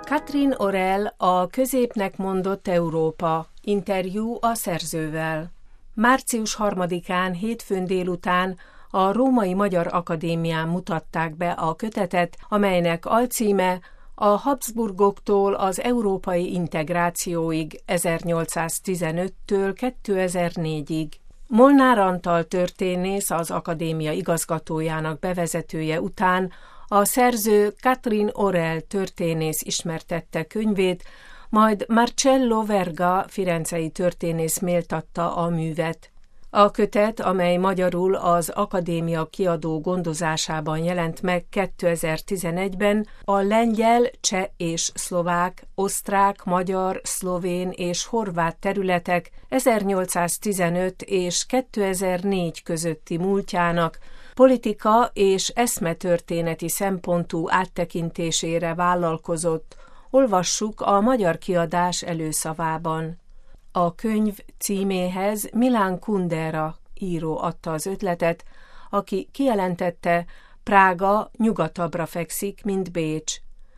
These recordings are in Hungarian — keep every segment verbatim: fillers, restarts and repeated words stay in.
Catherine Orell, a Középnek mondott Európa. Interjú a szerzővel. március harmadikán hétfőn délután a Római Magyar Akadémián mutatták be a kötetet, amelynek alcíme a Habsburgoktól az európai integrációig ezernyolcszáztizenöttől kétezer-négyig. Molnár Antal történész, az akadémia igazgatójának bevezetője után a szerző Catherine Orell történész ismertette könyvét, majd Marcello Verga firencei történész méltatta a művet. A kötet, amely magyarul az akadémia kiadó gondozásában jelent meg kétezer-tizenegyben, a lengyel, cseh és szlovák, osztrák, magyar, szlovén és horvát területek ezernyolcszáztizenöt és kétezer-négy közötti múltjának politika és eszmetörténeti szempontú áttekintésére vállalkozott. Olvassuk a magyar kiadás előszavában. A könyv címéhez Milán Kundera író adta az ötletet, aki kijelentette, Prága nyugatabbra fekszik, mint Bécs.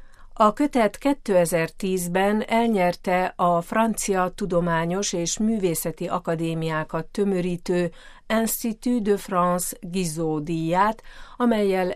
A kötet kétezer-tízben elnyerte a Francia Tudományos és Művészeti Akadémiákat tömörítő Institut de France Guizot díját, amellyel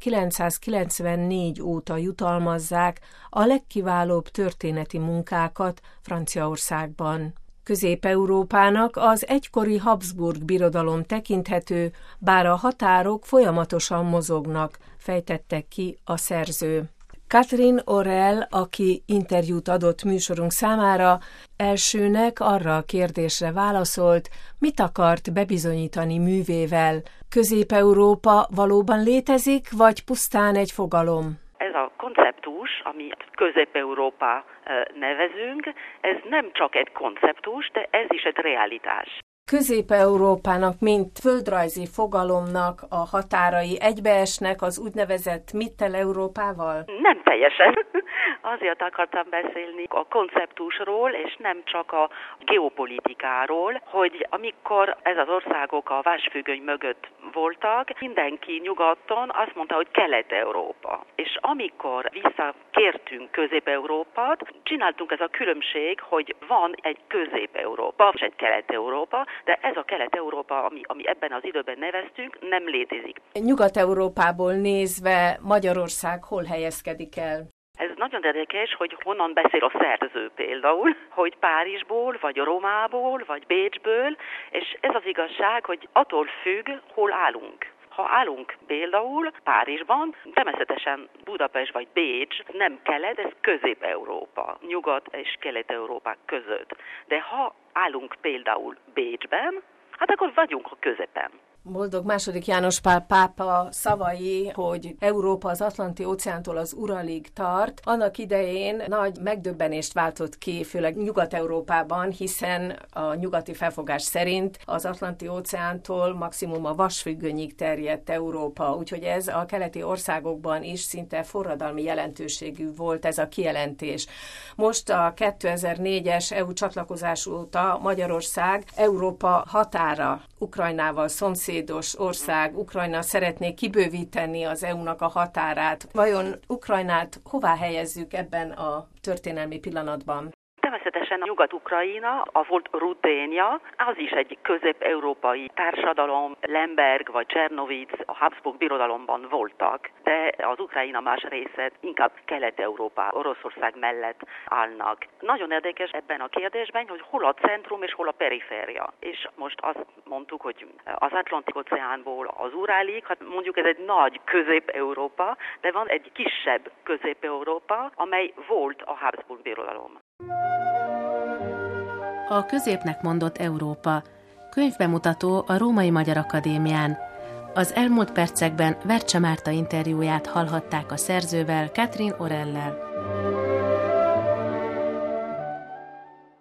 ezerkilencszázkilencvennégy óta jutalmazzák a legkiválóbb történeti munkákat Franciaországban. Közép-Európának az egykori Habsburg birodalom tekinthető, bár a határok folyamatosan mozognak, fejtette ki a szerző. Catherine Orell, aki interjút adott műsorunk számára, elsőnek arra a kérdésre válaszolt, mit akart bebizonyítani művével. Közép-Európa valóban létezik, vagy pusztán egy fogalom? Ez a konceptus, amit Közép-Európa nevezünk, ez nem csak egy konceptus, de ez is egy realitás. Közép-Európának, mint földrajzi fogalomnak a határai egybeesnek az úgynevezett Mittel-Európával? Nem teljesen. Azért akartam beszélni a konceptusról, és nem csak a geopolitikáról, hogy amikor ez az országok a vasfüggöny mögött voltak, mindenki nyugaton azt mondta, hogy Kelet-Európa. És amikor visszakértünk Közép-Európát, csináltunk ez a különbség, hogy van egy Közép-Európa, és egy Kelet-Európa, de ez a Kelet-Európa, ami, ami ebben az időben neveztünk, nem létezik. Nyugat-Európából nézve Magyarország hol helyezkedik el? Ez nagyon érdekes, hogy honnan beszél a szerző például, hogy Párizsból, vagy Rómából, vagy Bécsből, és ez az igazság, hogy attól függ, hol állunk. Ha állunk például Párizsban, természetesen Budapest vagy Bécs nem kelet, ez Közép-Európa, Nyugat- és Kelet-Európa között. De ha állunk például Bécsben, hát akkor vagyunk a közepen. Boldog második János Pál pápa szavai, hogy Európa az Atlanti-óceántól az Uralig tart, annak idején nagy megdöbbenést váltott ki, főleg Nyugat-Európában, hiszen a nyugati felfogás szerint az Atlanti-óceántól maximum a vasfüggönyig terjedt Európa, úgyhogy ez a keleti országokban is szinte forradalmi jelentőségű volt ez a kijelentés. Most a kétezer-négyes é u csatlakozás óta Magyarország Európa határa, Ukrajnával szomszédos ország, Ukrajna szeretné kibővíteni az é u-nak a határát. Vajon Ukrajnát hová helyezzük ebben a történelmi pillanatban? Természetesen Nyugat-Ukrajna, a volt Ruténia, az is egy közép-európai társadalom, Lemberg vagy Csernovic a Habsburg birodalomban voltak, de az Ukrajna más része inkább Kelet-Európa, Oroszország mellett állnak. Nagyon érdekes ebben a kérdésben, hogy hol a centrum és hol a periféria. És most azt mondtuk, hogy az Atlanti-óceánból az Urálig, hát mondjuk ez egy nagy Közép-Európa, de van egy kisebb Közép-Európa, amely volt a Habsburg birodalom. A Középnek mondott Európa. Könyvbemutató a Római Magyar Akadémián. Az elmúlt percekben Vercse Márta interjúját hallhatták a szerzővel, Catherine Orellel.